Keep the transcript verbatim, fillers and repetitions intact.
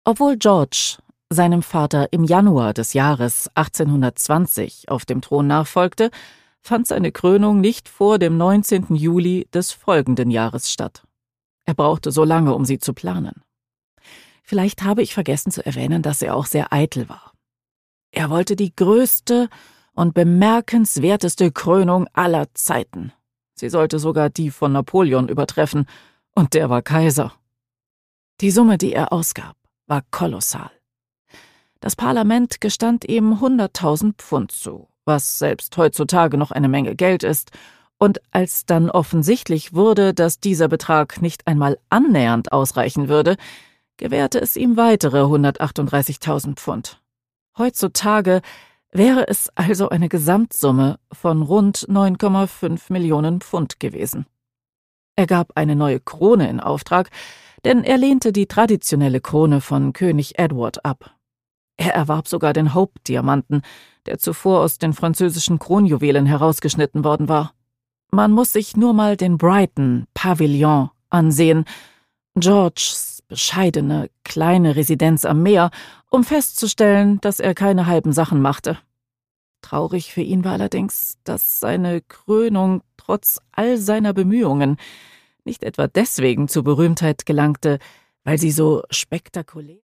Obwohl George seinem Vater im Januar des Jahres achtzehnhundertzwanzig auf dem Thron nachfolgte, fand seine Krönung nicht vor dem neunzehnten Juli des folgenden Jahres statt. Er brauchte so lange, um sie zu planen. Vielleicht habe ich vergessen zu erwähnen, dass er auch sehr eitel war. Er wollte die größte und bemerkenswerteste Krönung aller Zeiten. Sie sollte sogar die von Napoleon übertreffen, und der war Kaiser. Die Summe, die er ausgab, war kolossal. Das Parlament gestand ihm hunderttausend Pfund zu, was selbst heutzutage noch eine Menge Geld ist, und als dann offensichtlich wurde, dass dieser Betrag nicht einmal annähernd ausreichen würde, gewährte es ihm weitere hundertachtunddreißigtausend Pfund. Heutzutage wäre es also eine Gesamtsumme von rund neun Komma fünf Millionen Pfund gewesen. Er gab eine neue Krone in Auftrag, denn er lehnte die traditionelle Krone von König Edward ab. Er erwarb sogar den Hope-Diamanten, der zuvor aus den französischen Kronjuwelen herausgeschnitten worden war. Man muss sich nur mal den Brighton Pavillon ansehen, Georges bescheidene, kleine Residenz am Meer, um festzustellen, dass er keine halben Sachen machte. Traurig für ihn war allerdings, dass seine Krönung trotz all seiner Bemühungen nicht etwa deswegen zur Berühmtheit gelangte, weil sie so spektakulär